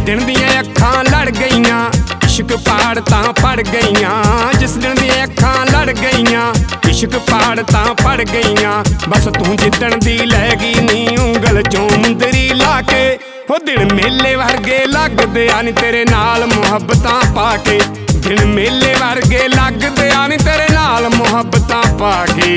दिन दियां अखां लड़ गईयां, इश्क पाड़ तां पड़ गईयां। जिस दिन दियां अखां लड़ गईयां, इश्क पाड़ तां पड़ गईयां। बस तू जिद्दण दी लै गई नी उंगल चों मुंदरी ला के, हो दिन मेले वर्गे लगदे आ नी तेरे नाल मुहब्बतां पा के। दिन मेले वर्गे लगदे आ नी तेरे नाल मुहब्बतां पा के।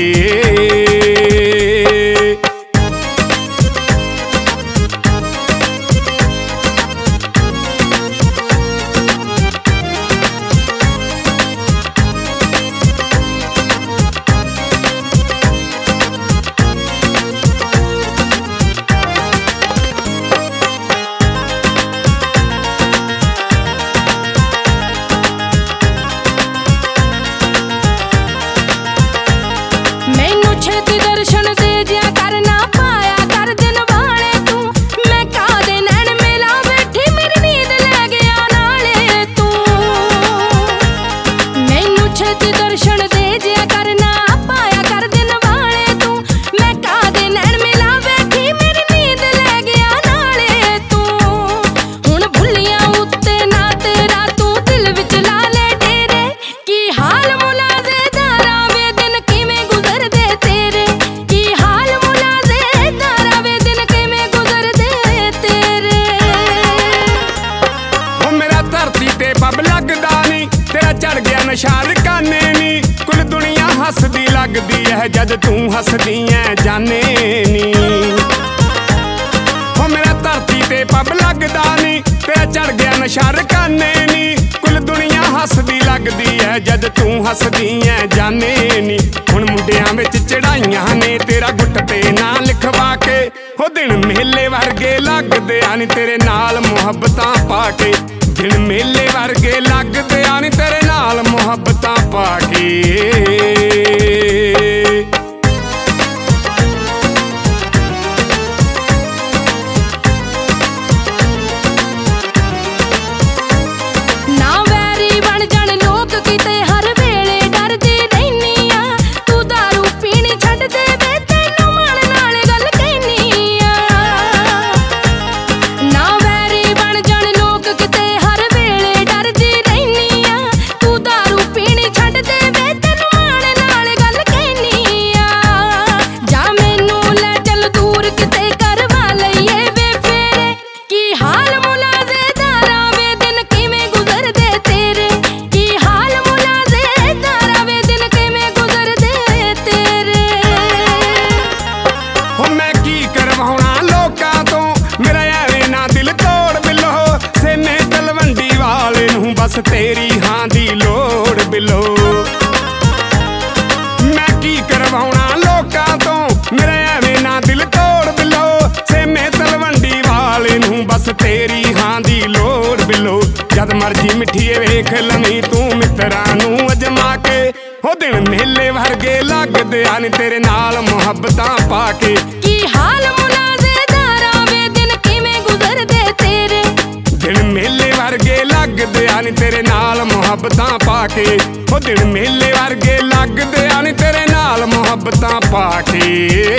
नशाल काने नी कुल दुनिया हसदी लगदी है जद तू हसदी है जाने नी। हो मेरा धरती ते पब लगदा नी तेरा चढ़ गया नशाल काने नी। कुल दुनिया हसदी लगदी है जद तू हसदी है जाने नी। हुण मुंडियां विच चढ़ाइयां ने तेरा गुट ते ना लिखवा के, हो दिन मेले वर्गे लगदे आ नी तेरे नाल मुहब्बतां पा के। दिन मेले वर्गे लगदे आ नी तेरे नाल मुहब्बतां पा के। बस तेरी हां दी लोड़ बिलो, मैं की करवाउणा लोकां तो मेरा एवें ना दिल तोड़ बिलो। सेमे तलवंडी वाले नूं बस तेरी हां दी लोड़ बिलो। जद मर्जी मिठीए वेख लवीं तू मित्रां नूं अजमा के, हो दिन मेले वर्गे लगदे आ नी तेरे नाल मुहब्बतां पा के। की हाल मुलाज़ेदारा वे दिन किवें गुज़रदे तेरे, दिन मेले वर्गे लगदे आ नी तेरे नाल मुहब्बतां पा के। हो दिन मेले वर्गे लगदे आ नी तेरे नाल मुहब्बतां पा के।